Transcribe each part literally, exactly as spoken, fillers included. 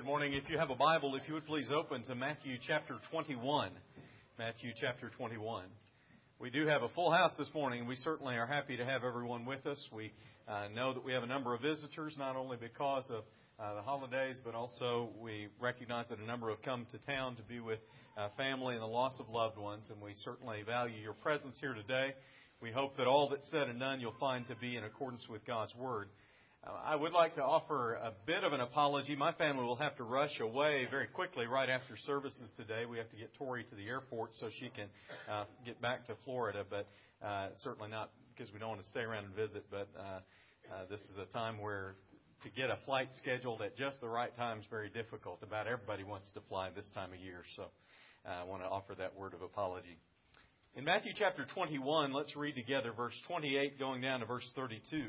Good morning. If you have a Bible, if you would please open to Matthew chapter twenty-one. Matthew chapter twenty-one. We do have a full house this morning, and we certainly are happy to have everyone with us. We uh, know that we have a number of visitors, not only because of uh, the holidays, but also we recognize that a number have come to town to be with uh, family and the loss of loved ones, and we certainly value your presence here today. We hope that all that's said and done you'll find to be in accordance with God's Word. Uh, I would like to offer a bit of an apology. My family will have to rush away very quickly right after services today. We have to get Tori to the airport so she can uh, get back to Florida, but uh, certainly not because we don't want to stay around and visit. But uh, uh, this is a time where to get a flight scheduled at just the right time is very difficult. About everybody wants to fly this time of year, so uh, I want to offer that word of apology. In Matthew chapter twenty-one, let's read together verse twenty-eight going down to verse thirty-two.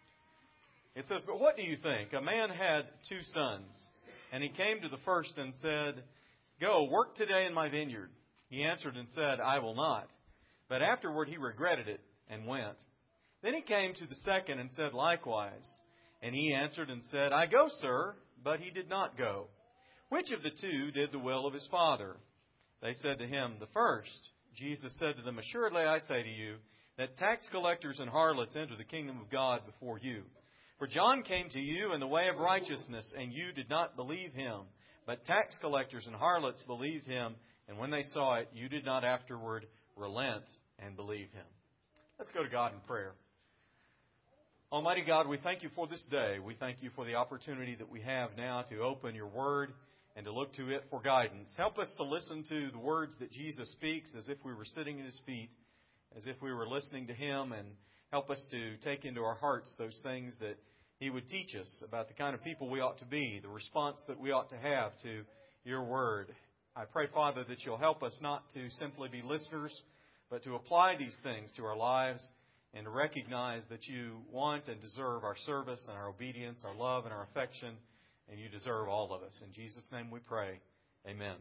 It says, "But what do you think? A man had two sons, and he came to the first and said, 'Go, work today in my vineyard.' He answered and said, 'I will not.' But afterward he regretted it and went. Then he came to the second and said likewise. And he answered and said, 'I go, sir.' But he did not go. Which of the two did the will of his father?" They said to him, "The first." Jesus said to them, "Assuredly I say to you, that tax collectors and harlots enter the kingdom of God before you. For John came to you in the way of righteousness, and you did not believe him. But tax collectors and harlots believed him, and when they saw it, you did not afterward relent and believe him." Let's go to God in prayer. Almighty God, we thank you for this day. We thank you for the opportunity that we have now to open your word and to look to it for guidance. Help us to listen to the words that Jesus speaks as if we were sitting at his feet, as if we were listening to him, and help us to take into our hearts those things that he would teach us about the kind of people we ought to be, the response that we ought to have to your word. I pray, Father, that you'll help us not to simply be listeners, but to apply these things to our lives and to recognize that you want and deserve our service and our obedience, our love and our affection, and you deserve all of us. In Jesus' name we pray. Amen.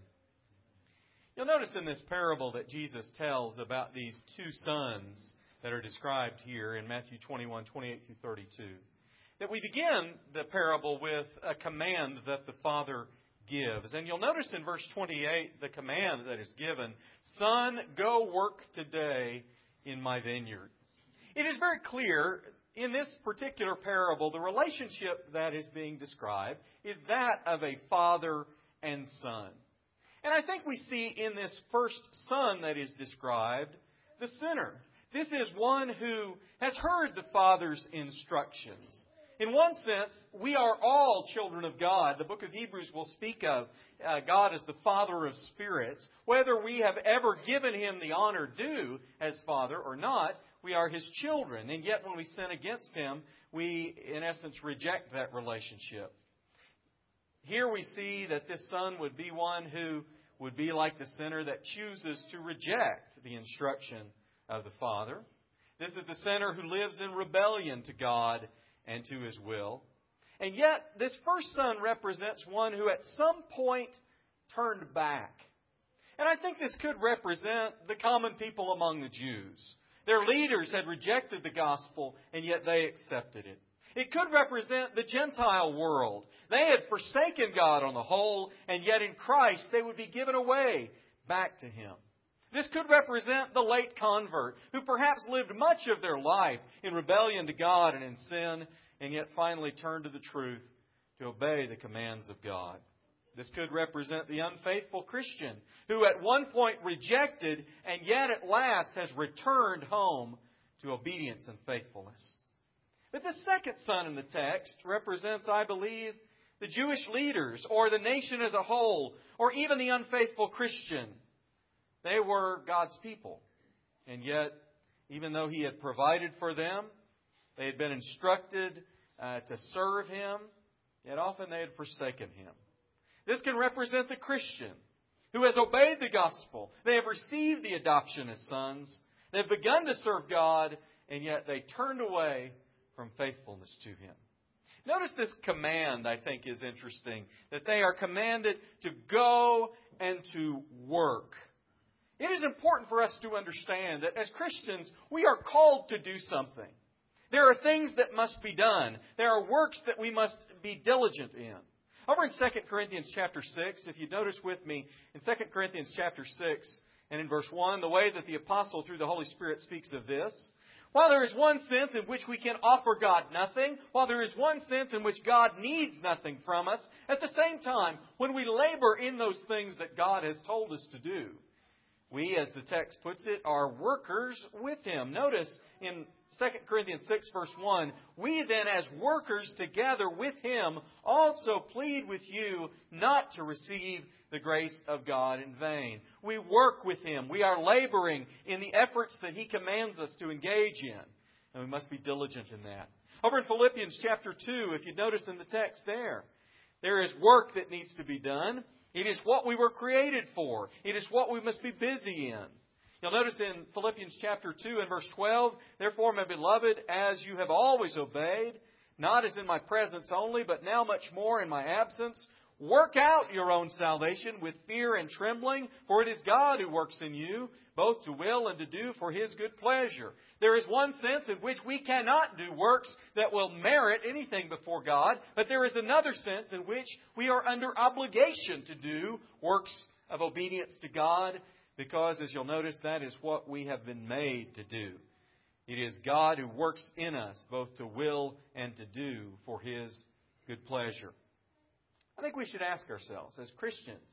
You'll notice in this parable that Jesus tells about these two sons that are described here in Matthew twenty-one, twenty-eight through thirty-two, that we begin the parable with a command that the Father gives. And you'll notice in verse twenty-eight the command that is given, "Son, go work today in my vineyard." It is very clear in this particular parable, the relationship that is being described is that of a father and son. And I think we see in this first son that is described the sinner. This is one who has heard the Father's instructions. In one sense, we are all children of God. The book of Hebrews will speak of uh, God as the Father of spirits. Whether we have ever given Him the honor due as Father or not, we are His children. And yet when we sin against Him, we, in essence, reject that relationship. Here we see that this son would be one who would be like the sinner that chooses to reject the instruction of the Father. This is the sinner who lives in rebellion to God and to His will. And yet, this first son represents one who at some point turned back. And I think this could represent the common people among the Jews. Their leaders had rejected the gospel, and yet they accepted it. It could represent the Gentile world. They had forsaken God on the whole, and yet in Christ they would be given away back to Him. This could represent the late convert, who perhaps lived much of their life in rebellion to God and in sin, and yet finally turned to the truth to obey the commands of God. This could represent the unfaithful Christian, who at one point rejected, and yet at last has returned home to obedience and faithfulness. But the second son in the text represents, I believe, the Jewish leaders, or the nation as a whole, or even the unfaithful Christian. They were God's people. And yet, even though He had provided for them, they had been instructed uh, to serve Him, yet often they had forsaken Him. This can represent the Christian who has obeyed the gospel. They have received the adoption as sons. They've begun to serve God, and yet they turned away from faithfulness to Him. Notice this command, I think, is interesting, that they are commanded to go and to work. It is important for us to understand that as Christians, we are called to do something. There are things that must be done. There are works that we must be diligent in. Over in Second Corinthians chapter six, if you notice with me, in Second Corinthians chapter six and in verse one, the way that the apostle through the Holy Spirit speaks of this, while there is one sense in which we can offer God nothing, while there is one sense in which God needs nothing from us, at the same time, when we labor in those things that God has told us to do, we, as the text puts it, are workers with Him. Notice in Second Corinthians six, verse one, we then as workers together with Him also plead with you not to receive the grace of God in vain. We work with Him. We are laboring in the efforts that He commands us to engage in. And we must be diligent in that. Over in Philippians chapter two, if you notice in the text there, there is work that needs to be done. It is what we were created for. It is what we must be busy in. You'll notice in Philippians chapter two and verse twelve, therefore, my beloved, as you have always obeyed, not as in my presence only, but now much more in my absence, work out your own salvation with fear and trembling, for it is God who works in you, both to will and to do for His good pleasure. There is one sense in which we cannot do works that will merit anything before God, but there is another sense in which we are under obligation to do works of obedience to God, because, as you'll notice, that is what we have been made to do. It is God who works in us, both to will and to do for His good pleasure. I think we should ask ourselves, as Christians,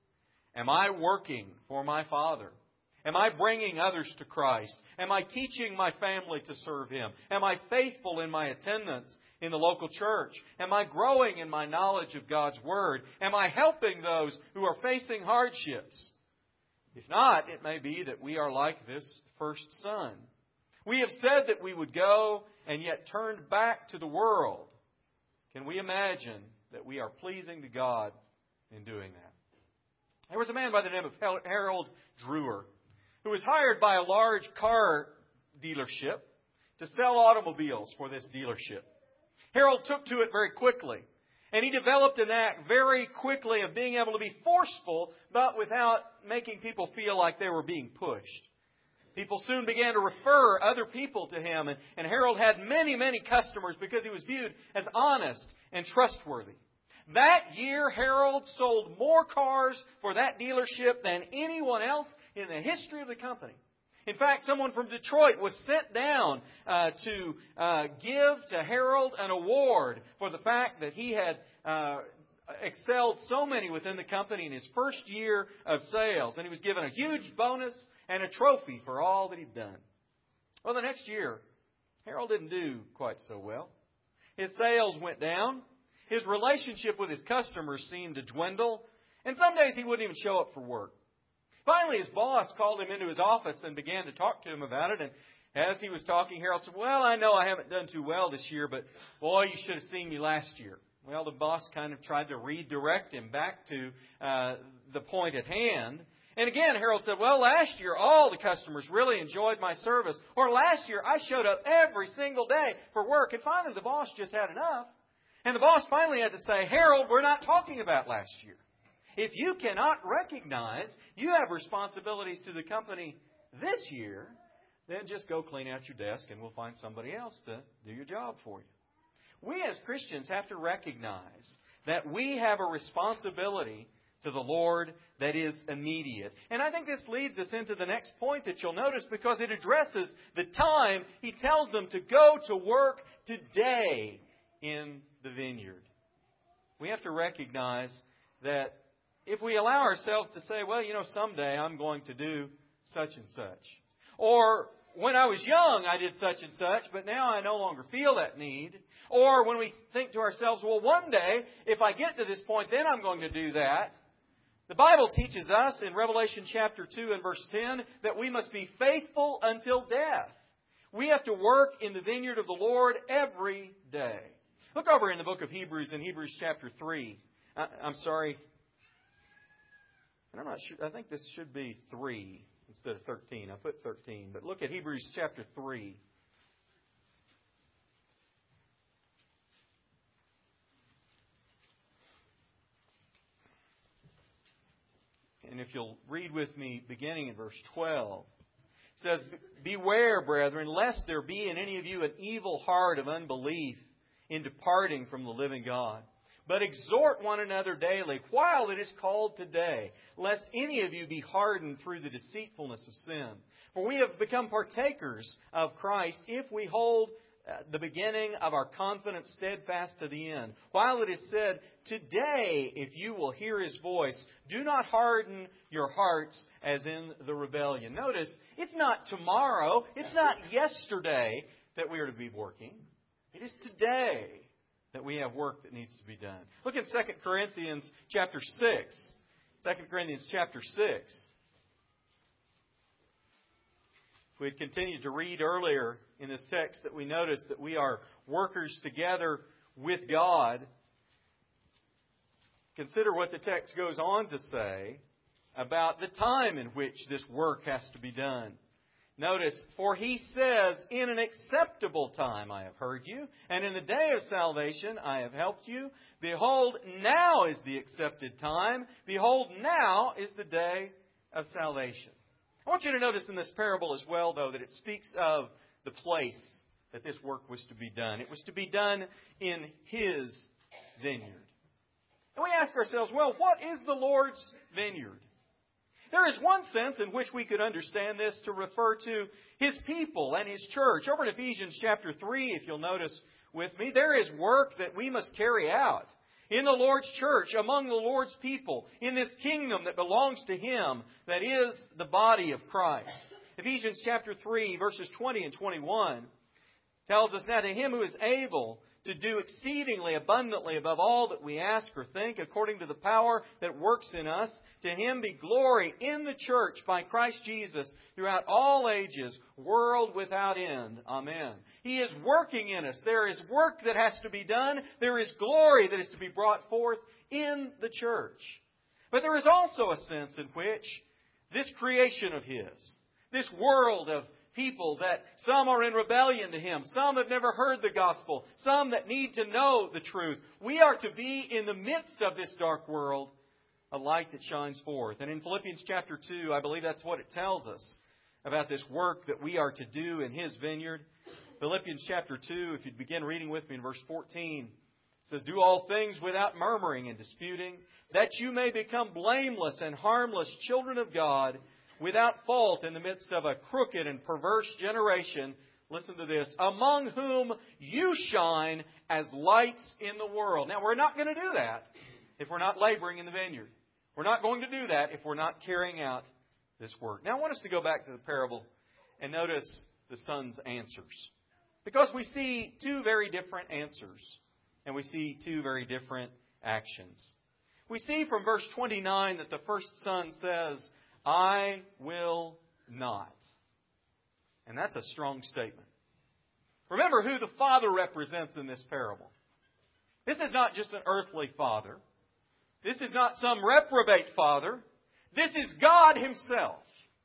am I working for my Father? Am I bringing others to Christ? Am I teaching my family to serve Him? Am I faithful in my attendance in the local church? Am I growing in my knowledge of God's Word? Am I helping those who are facing hardships? If not, it may be that we are like this first son. We have said that we would go and yet turned back to the world. Can we imagine that we are pleasing to God in doing that? There was a man by the name of Harold Drewer who was hired by a large car dealership to sell automobiles for this dealership. Harold took to it very quickly. And he developed an act very quickly of being able to be forceful, but without making people feel like they were being pushed. People soon began to refer other people to him, and, and Harold had many, many customers because he was viewed as honest and trustworthy. That year, Harold sold more cars for that dealership than anyone else in the history of the company. In fact, someone from Detroit was sent down uh, to uh, give to Harold an award for the fact that he had uh, excelled so many within the company in his first year of sales. And he was given a huge bonus and a trophy for all that he'd done. Well, the next year, Harold didn't do quite so well. His sales went down. His relationship with his customers seemed to dwindle. And some days he wouldn't even show up for work. Finally, his boss called him into his office and began to talk to him about it. And as he was talking, Harold said, well, I know I haven't done too well this year, but boy, you should have seen me last year. Well, the boss kind of tried to redirect him back to uh, the point at hand. And again, Harold said, well, last year all the customers really enjoyed my service. Or last year I showed up every single day for work. And finally, the boss just had enough. And the boss finally had to say, Harold, we're not talking about last year. If you cannot recognize you have responsibilities to the company this year, then just go clean out your desk and we'll find somebody else to do your job for you. We as Christians have to recognize that we have a responsibility to the Lord that is immediate. And I think this leads us into the next point that you'll notice, because it addresses the time He tells them to go to work today in the vineyard. We have to recognize that if we allow ourselves to say, well, you know, someday I'm going to do such and such. Or when I was young, I did such and such, but now I no longer feel that need. Or when we think to ourselves, well, one day, if I get to this point, then I'm going to do that. The Bible teaches us in Revelation chapter two and verse ten that we must be faithful until death. We have to work in the vineyard of the Lord every day. Look over in the book of Hebrews, in Hebrews chapter three. I, I'm sorry. And I'm not sure. I think this should be three instead of thirteen. I put thirteen. But look at Hebrews chapter three. And if you'll read with me beginning in verse twelve. It says, beware, brethren, lest there be in any of you an evil heart of unbelief in departing from the living God. But exhort one another daily, while it is called today, lest any of you be hardened through the deceitfulness of sin. For we have become partakers of Christ if we hold the beginning of our confidence steadfast to the end. While it is said, today, if you will hear His voice, do not harden your hearts as in the rebellion. Notice, it's not tomorrow, it's not yesterday that we are to be working. It is today that we have work that needs to be done. Look at Second Corinthians chapter six. Second Corinthians chapter six. We had continued to read earlier in this text that we noticed that we are workers together with God. Consider what the text goes on to say about the time in which this work has to be done. Notice, for He says, in an acceptable time I have heard you, and in the day of salvation I have helped you. Behold, now is the accepted time. Behold, now is the day of salvation. I want you to notice in this parable as well, though, that it speaks of the place that this work was to be done. It was to be done in His vineyard. And we ask ourselves, well, what is the Lord's vineyard? There is one sense in which we could understand this to refer to His people and His church. Over in Ephesians chapter three, if you'll notice with me, there is work that we must carry out in the Lord's church, among the Lord's people, in this kingdom that belongs to Him, that is the body of Christ. Ephesians chapter three, verses twenty and twenty-one tells us, now to Him who is able to do exceedingly abundantly above all that we ask or think, according to the power that works in us, to Him be glory in the church by Christ Jesus throughout all ages, world without end. Amen. He is working in us. There is work that has to be done. There is glory that is to be brought forth in the church. But there is also a sense in which this creation of His, this world of people that some are in rebellion to Him, some have never heard the gospel, some that need to know the truth. We are to be in the midst of this dark world a light that shines forth. And in Philippians chapter two, I believe that's what it tells us about this work that we are to do in His vineyard. Philippians chapter two, if you'd begin reading with me in verse fourteen, it says, do all things without murmuring and disputing, that you may become blameless and harmless children of God, without fault in the midst of a crooked and perverse generation. Listen to this. Among whom you shine as lights in the world. Now, we're not going to do that if we're not laboring in the vineyard. We're not going to do that if we're not carrying out this work. Now, I want us to go back to the parable and notice the son's answers. Because we see two very different answers. And we see two very different actions. We see from verse twenty-nine that the first son says, I will not. And that's a strong statement. Remember who the father represents in this parable. This is not just an earthly father. This is not some reprobate father. This is God Himself.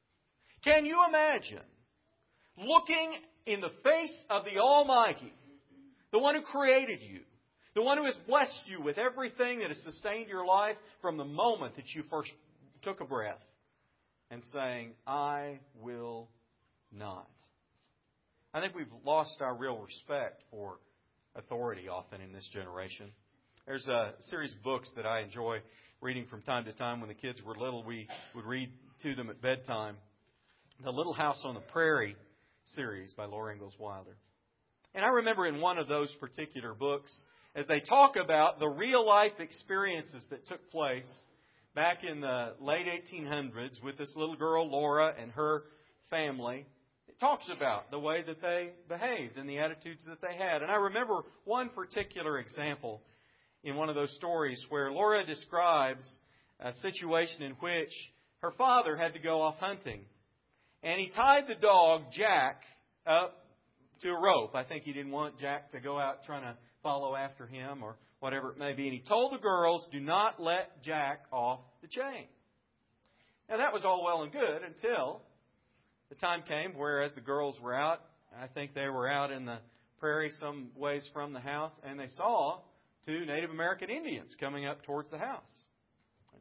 Can you imagine looking in the face of the Almighty, the one who created you, the one who has blessed you with everything that has sustained your life from the moment that you first took a breath, and saying, I will not. I think we've lost our real respect for authority often in this generation. There's a series of books that I enjoy reading from time to time. When the kids were little, we would read to them at bedtime. The Little House on the Prairie series by Laura Ingalls Wilder. And I remember in one of those particular books, as they talk about the real-life experiences that took place back in the late eighteen hundreds with this little girl, Laura, and her family, it talks about the way that they behaved and the attitudes that they had. And I remember one particular example in one of those stories where Laura describes a situation in which her father had to go off hunting. And he tied the dog, Jack, up to a rope. I think he didn't want Jack to go out trying to follow after him or whatever it may be. And he told the girls, do not let Jack off the chain. Now, that was all well and good until the time came where, as the girls were out, I think they were out in the prairie some ways from the house, and they saw two Native American Indians coming up towards the house. Of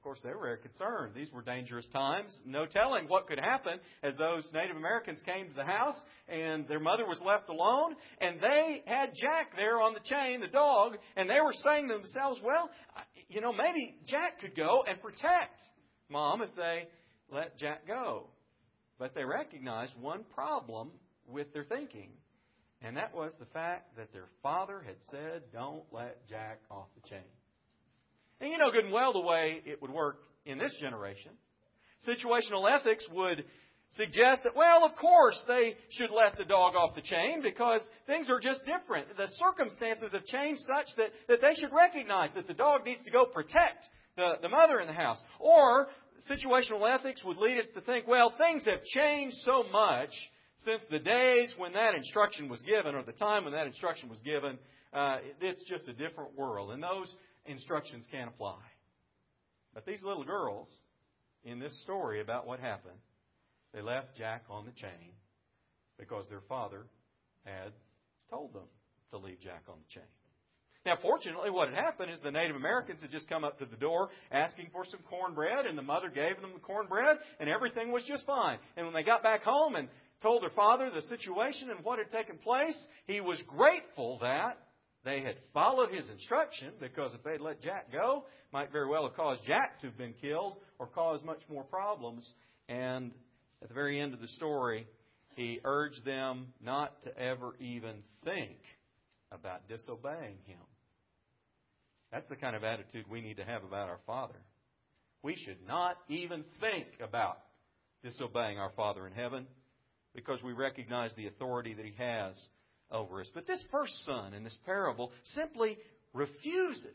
course, they were very concerned. These were dangerous times. No telling what could happen as those Native Americans came to the house and their mother was left alone. And they had Jack there on the chain, the dog, and they were saying to themselves, well, you know, maybe Jack could go and protect Mom if they let Jack go. But they recognized one problem with their thinking, and that was the fact that their father had said, don't let Jack off the chain. And you know good and well the way it would work in this generation. Situational ethics would suggest that, well, of course they should let the dog off the chain because things are just different. The circumstances have changed such that, that they should recognize that the dog needs to go protect the, the mother in the house. Or situational ethics would lead us to think, well, things have changed so much since the days when that instruction was given, or the time when that instruction was given. Uh, it's just a different world, and those instructions can't apply. But these little girls, in this story about what happened, they left Jack on the chain because their father had told them to leave Jack on the chain. Now, fortunately, what had happened is the Native Americans had just come up to the door asking for some cornbread, and the mother gave them the cornbread, and everything was just fine. And when they got back home and told their father the situation and what had taken place, he was grateful that they had followed his instruction, because if they'd let Jack go, it might very well have caused Jack to have been killed or caused much more problems. And at the very end of the story, he urged them not to ever even think about disobeying him. That's the kind of attitude we need to have about our Father. We should not even think about disobeying our Father in heaven, because we recognize the authority that He has over us. But this first son in this parable simply refuses.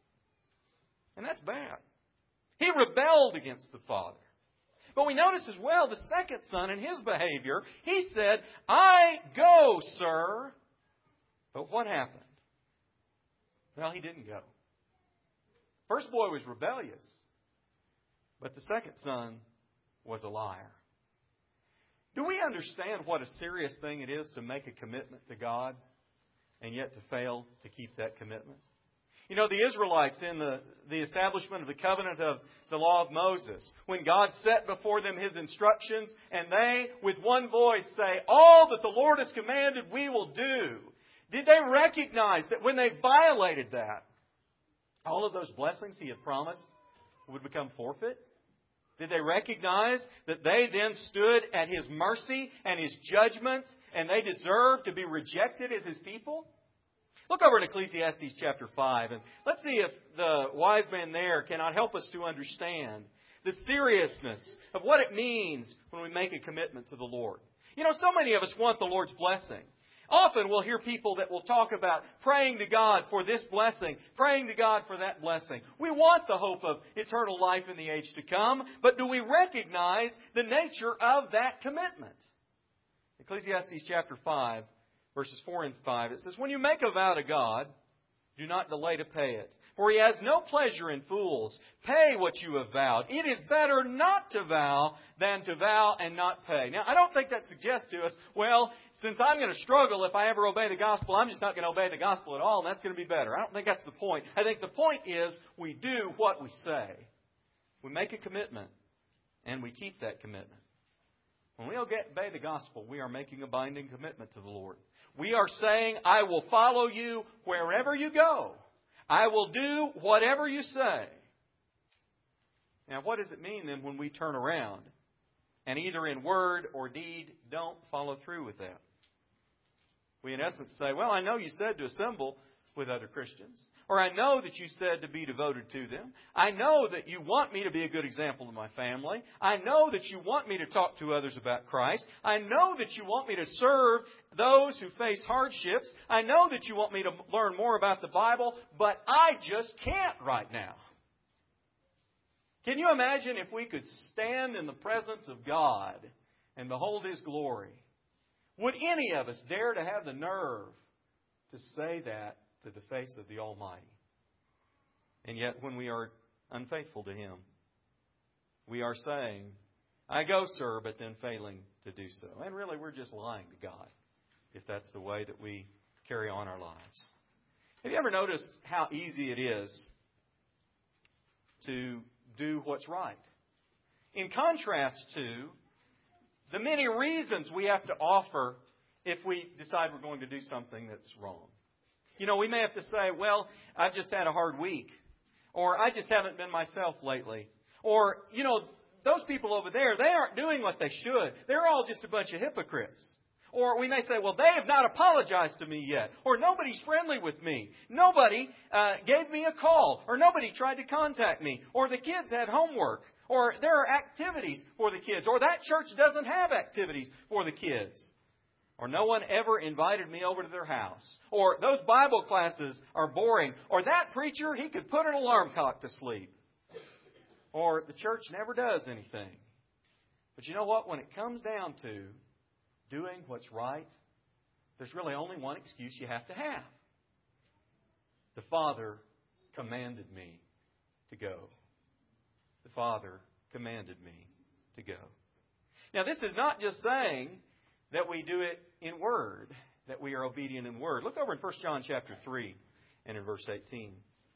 And that's bad. He rebelled against the father. But we notice as well the second son in his behavior. He said, I go, sir. But what happened? Well, he didn't go. First boy was rebellious. But the second son was a liar. Do we understand what a serious thing it is to make a commitment to God and yet to fail to keep that commitment? You know, the Israelites in the, the establishment of the covenant of the law of Moses, when God set before them His instructions, and they, with one voice, say, all that the Lord has commanded we will do. Did they recognize that when they violated that, all of those blessings He had promised would become forfeit? Did they recognize that they then stood at His mercy and His judgment, and they deserved to be rejected as His people? Look over at Ecclesiastes chapter five, and let's see if the wise man there cannot help us to understand the seriousness of what it means when we make a commitment to the Lord. You know, so many of us want the Lord's blessing. Often we'll hear people that will talk about praying to God for this blessing, praying to God for that blessing. We want the hope of eternal life in the age to come, but do we recognize the nature of that commitment? Ecclesiastes chapter five, verses four and five, it says, when you make a vow to God, do not delay to pay it, for He has no pleasure in fools. Pay what you have vowed. It is better not to vow than to vow and not pay. Now, I don't think that suggests to us, well, since I'm going to struggle if I ever obey the gospel, I'm just not going to obey the gospel at all, and that's going to be better. I don't think that's the point. I think the point is we do what we say. We make a commitment, and we keep that commitment. When we obey the gospel, we are making a binding commitment to the Lord. We are saying, I will follow you wherever you go. I will do whatever you say. Now, what does it mean then when we turn around and either in word or deed don't follow through with that? We in essence say, well, I know you said to assemble with other Christians. Or I know that you said to be devoted to them. I know that you want me to be a good example to my family. I know that you want me to talk to others about Christ. I know that you want me to serve those who face hardships. I know that you want me to learn more about the Bible, but I just can't right now. Can you imagine if we could stand in the presence of God and behold His glory? Would any of us dare to have the nerve to say that to the face of the Almighty? And yet, when we are unfaithful to Him, we are saying, I go, sir, but then failing to do so. And really, we're just lying to God if that's the way that we carry on our lives. Have you ever noticed how easy it is to do what's right. In contrast to the many reasons we have to offer if we decide we're going to do something that's wrong. You know, we may have to say, well, I've just had a hard week. Or I just haven't been myself lately. Or, you know, those people over there, they aren't doing what they should. They're all just a bunch of hypocrites. Or we may say, well, they have not apologized to me yet. Or nobody's friendly with me. Nobody uh, gave me a call. Or nobody tried to contact me. Or the kids had homework. Or there are activities for the kids. Or that church doesn't have activities for the kids. Or no one ever invited me over to their house. Or those Bible classes are boring. Or that preacher, he could put an alarm clock to sleep. Or the church never does anything. But you know what? When it comes down to doing what's right, there's really only one excuse you have to have. The Father commanded me to go. The Father commanded me to go. Now, this is not just saying that we do it in word, that we are obedient in word. Look over in First John chapter three and in verse eighteen.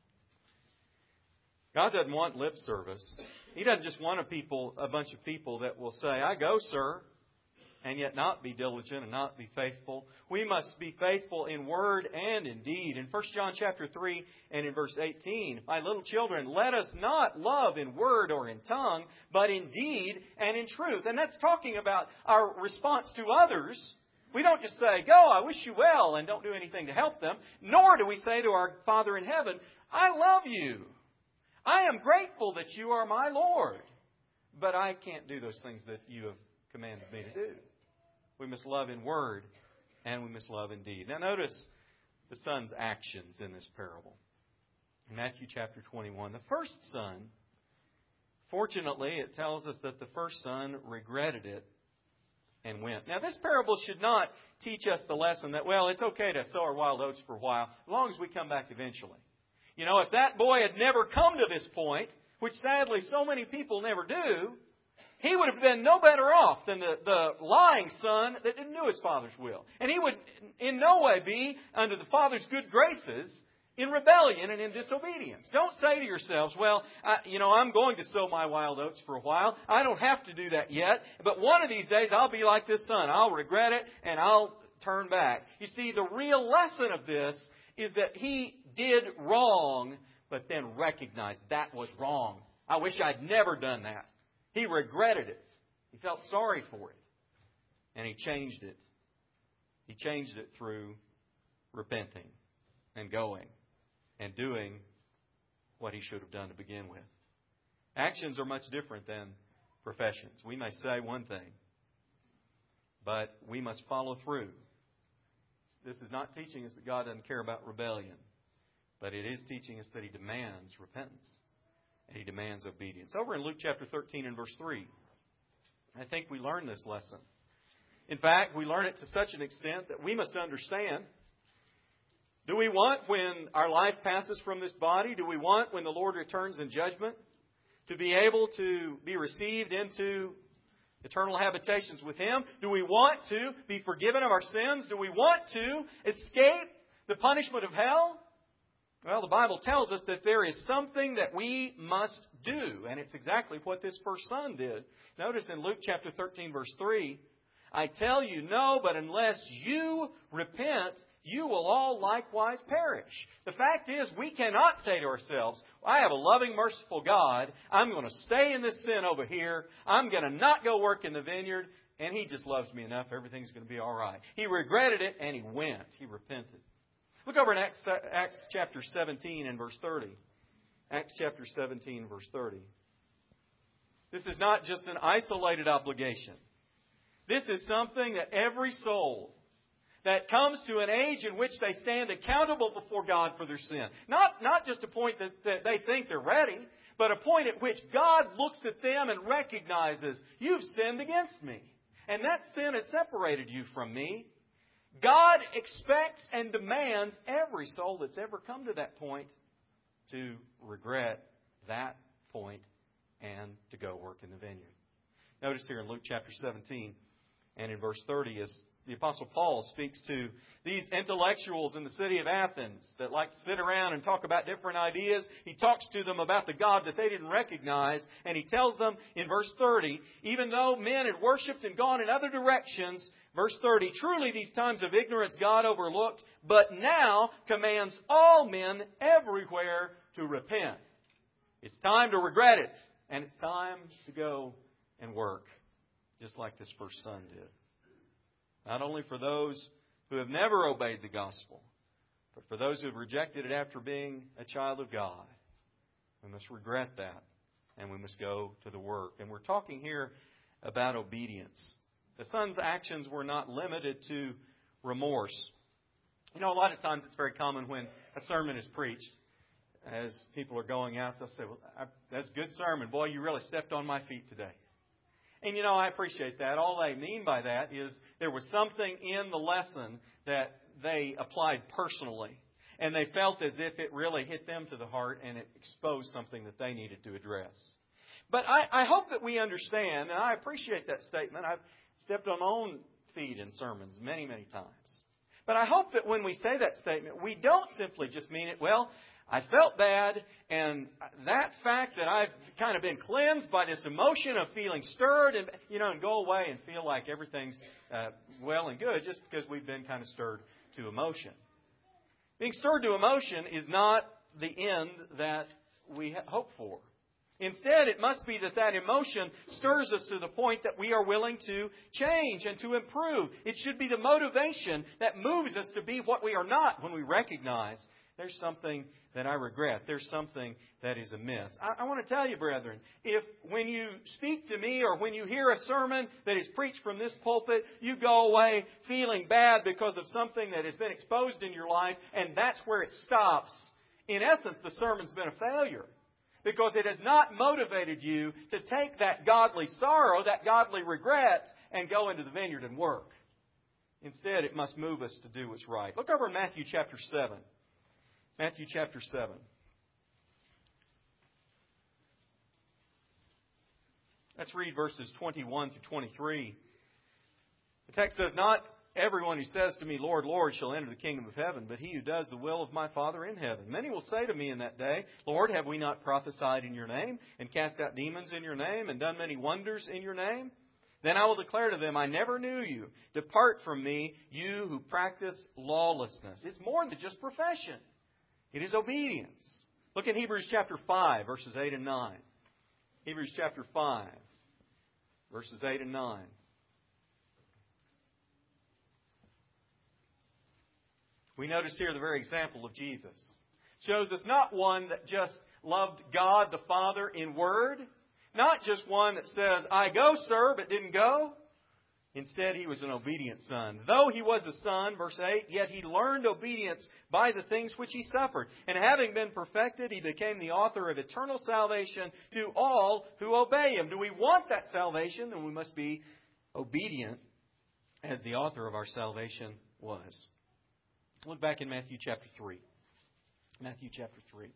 God doesn't want lip service. He doesn't just want a people, a bunch of people that will say, I go, sir, and yet not be diligent and not be faithful. We must be faithful in word and in deed. In First John chapter three and in verse eighteen, my little children, let us not love in word or in tongue, but in deed and in truth. And that's talking about our response to others. We don't just say, go, I wish you well, and don't do anything to help them. Nor do we say to our Father in heaven, I love you. I am grateful that you are my Lord. But I can't do those things that you have commanded me to do. We must love in word and we must love in deed. Now notice the son's actions in this parable. In Matthew chapter twenty-one, the first son, fortunately, it tells us that the first son regretted it and went. Now this parable should not teach us the lesson that, well, it's okay to sow our wild oats for a while, as long as we come back eventually. You know, if that boy had never come to this point, which sadly so many people never do, he would have been no better off than the, the lying son that didn't know his father's will. And he would in no way be under the father's good graces in rebellion and in disobedience. Don't say to yourselves, well, I, you know, I'm going to sow my wild oats for a while. I don't have to do that yet. But one of these days I'll be like this son. I'll regret it and I'll turn back. You see, the real lesson of this is that he did wrong, but then recognized that was wrong. I wish I'd never done that. He regretted it. He felt sorry for it. And he changed it. He changed it through repenting and going and doing what he should have done to begin with. Actions are much different than professions. We may say one thing, but we must follow through. This is not teaching us that God doesn't care about rebellion, but it is teaching us that He demands repentance and He demands obedience. Over in Luke chapter thirteen and verse three, I think we learn this lesson. In fact, we learn it to such an extent that we must understand, do we want, when our life passes from this body, do we want, when the Lord returns in judgment, to be able to be received into eternal habitations with Him? Do we want to be forgiven of our sins? Do we want to escape the punishment of hell? Well, the Bible tells us that there is something that we must do. And it's exactly what this first son did. Notice in Luke chapter thirteen, verse three, I tell you, no, but unless you repent, you will all likewise perish. The fact is, we cannot say to ourselves, I have a loving, merciful God. I'm going to stay in this sin over here. I'm going to not go work in the vineyard. And He just loves me enough. Everything's going to be all right. He regretted it and he went. He repented. Look over in Acts, Acts chapter seventeen and verse thirty. Acts chapter seventeen, verse thirty. This is not just an isolated obligation. This is something that every soul that comes to an age in which they stand accountable before God for their sin. Not, not just a point that, that they think they're ready, but a point at which God looks at them and recognizes, you've sinned against me. And that sin has separated you from me. God expects and demands every soul that's ever come to that point to regret that point and to go work in the vineyard. Notice here in Luke chapter seventeen and in verse thirty, as the Apostle Paul speaks to these intellectuals in the city of Athens that like to sit around and talk about different ideas. He talks to them about the God that they didn't recognize. And he tells them in verse thirty, even though men had worshipped and gone in other directions, verse thirty, truly these times of ignorance God overlooked, but now commands all men everywhere to repent. It's time to regret it. And it's time to go and work, just like this first son did. Not only for those who have never obeyed the gospel, but for those who have rejected it after being a child of God. We must regret that, and we must go to the work. And we're talking here about obedience. The son's actions were not limited to remorse. You know, a lot of times it's very common when a sermon is preached, as people are going out, they'll say, well, that's a good sermon. Boy, you really stepped on my feet today. And, you know, I appreciate that. All they mean by that is there was something in the lesson that they applied personally. And they felt as if it really hit them to the heart and it exposed something that they needed to address. But I, I hope that we understand, and I appreciate that statement. I've stepped on my own feet in sermons many, many times. But I hope that when we say that statement, we don't simply just mean it, well, I felt bad, and that fact that I've kind of been cleansed by this emotion of feeling stirred, and you know, and go away and feel like everything's uh, well and good just because we've been kind of stirred to emotion. Being stirred to emotion is not the end that we hope for. Instead, it must be that that emotion stirs us to the point that we are willing to change and to improve. It should be the motivation that moves us to be what we are not when we recognize there's something that I regret. There's something that is amiss. I, I want to tell you, brethren, if when you speak to me or when you hear a sermon that is preached from this pulpit, you go away feeling bad because of something that has been exposed in your life, and that's where it stops, in essence, the sermon's been a failure. Because it has not motivated you to take that godly sorrow, that godly regret, and go into the vineyard and work. Instead, it must move us to do what's right. Look over in Matthew chapter seven. Matthew chapter seven. Let's read verses twenty-one to twenty-three. The text says, not everyone who says to me, Lord, Lord, shall enter the kingdom of heaven, but he who does the will of my Father in heaven. Many will say to me in that day, Lord, have we not prophesied in your name, and cast out demons in your name, and done many wonders in your name? Then I will declare to them, I never knew you. Depart from me, you who practice lawlessness. It's more than just profession. It is obedience. Look at Hebrews chapter five, verses eight and nine. Hebrews chapter five, verses eight and nine. We notice here the very example of Jesus. Shows us not one that just loved God the Father in word. Not just one that says, I go, sir, but didn't go. Instead, he was an obedient son. Though he was a son, verse eight, yet he learned obedience by the things which he suffered. And having been perfected, he became the author of eternal salvation to all who obey him. Do we want that salvation? Then we must be obedient as the author of our salvation was. Look back in Matthew chapter three. Matthew chapter three.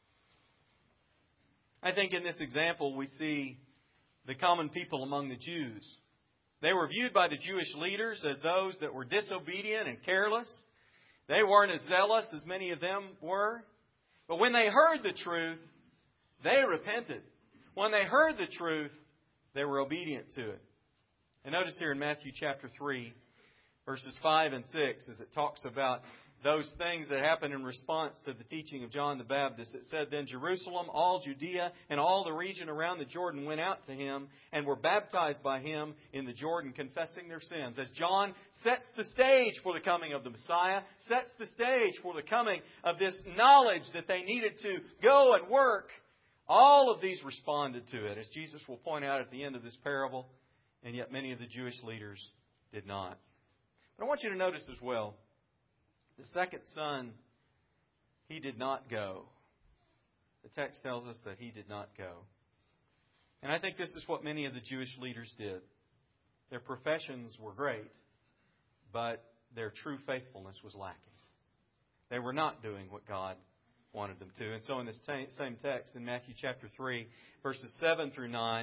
I think in this example we see the common people among the Jews. They were viewed by the Jewish leaders as those that were disobedient and careless. They weren't as zealous as many of them were. But when they heard the truth, they repented. When they heard the truth, they were obedient to it. And notice here in Matthew chapter three, verses five and six, as it talks about those things that happened in response to the teaching of John the Baptist. It said, Then Jerusalem, all Judea, and all the region around the Jordan went out to him and were baptized by him in the Jordan, confessing their sins. As John sets the stage for the coming of the Messiah, sets the stage for the coming of this knowledge that they needed to go and work, all of these responded to it, as Jesus will point out at the end of this parable, and yet many of the Jewish leaders did not. But I want you to notice as well, the second son, he did not go. The text tells us that he did not go. And I think this is what many of the Jewish leaders did. Their professions were great, but their true faithfulness was lacking. They were not doing what God wanted them to. And so in this same text, in Matthew chapter three, verses seven through nine,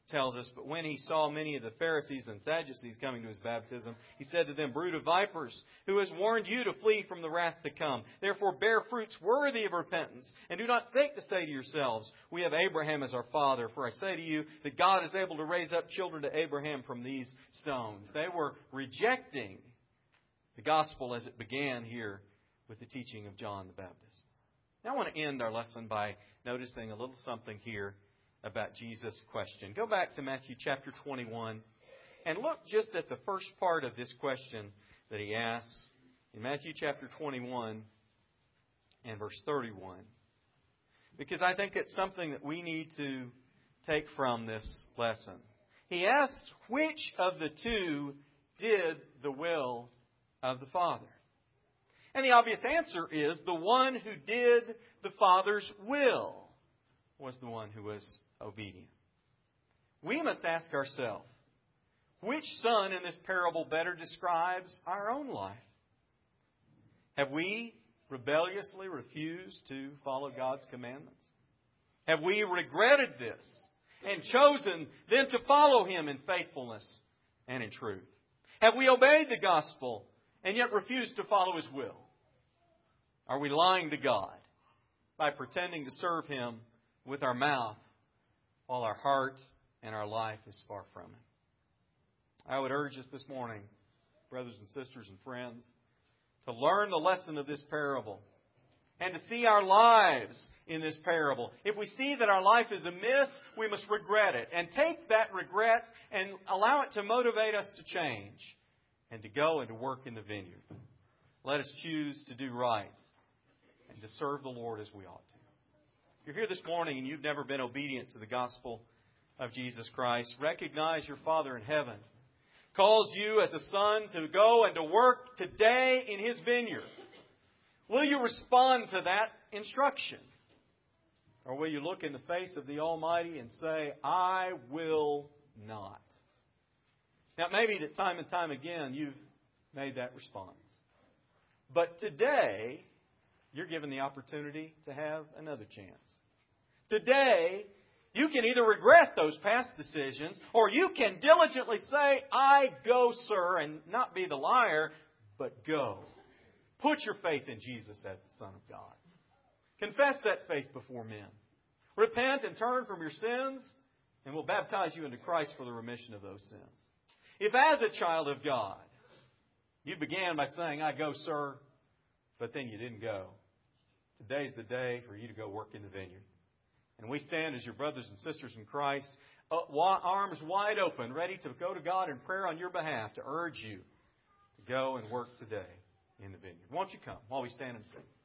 tells us, but when he saw many of the Pharisees and Sadducees coming to his baptism, he said to them, "Brood of vipers, who has warned you to flee from the wrath to come? Therefore bear fruits worthy of repentance, and do not think to say to yourselves, 'We have Abraham as our father.' For I say to you that God is able to raise up children to Abraham from these stones." They were rejecting the gospel as it began here with the teaching of John the Baptist. Now I want to end our lesson by noticing a little something here about Jesus' question. Go back to Matthew chapter twenty-one and look just at the first part of this question that he asks in Matthew chapter twenty-one and verse thirty-one. Because I think it's something that we need to take from this lesson. He asked, which of the two did the will of the Father? And the obvious answer is the one who did the Father's will was the one who was obedient. We must ask ourselves, which son in this parable better describes our own life? Have we rebelliously refused to follow God's commandments? Have we regretted this and chosen then to follow Him in faithfulness and in truth? Have we obeyed the gospel and yet refused to follow His will? Are we lying to God by pretending to serve Him with our mouth while our heart and our life is far from Him? I would urge us this morning, brothers and sisters and friends, to learn the lesson of this parable and to see our lives in this parable. If we see that our life is amiss, we must regret it and take that regret and allow it to motivate us to change and to go and to work in the vineyard. Let us choose to do right and to serve the Lord as we ought to. If you're here this morning and you've never been obedient to the gospel of Jesus Christ, recognize your Father in heaven calls you as a son to go and to work today in His vineyard. Will you respond to that instruction? Or will you look in the face of the Almighty and say, "I will not"? Now, maybe that time and time again you've made that response. But today, you're given the opportunity to have another chance. Today, you can either regret those past decisions, or you can diligently say, "I go, sir," and not be the liar, but go. Put your faith in Jesus as the Son of God. Confess that faith before men. Repent and turn from your sins, and we'll baptize you into Christ for the remission of those sins. If as a child of God, you began by saying, "I go, sir," but then you didn't go, today's the day for you to go work in the vineyard. And we stand as your brothers and sisters in Christ, arms wide open, ready to go to God in prayer on your behalf to urge you to go and work today in the vineyard. Won't you come while we stand and sing?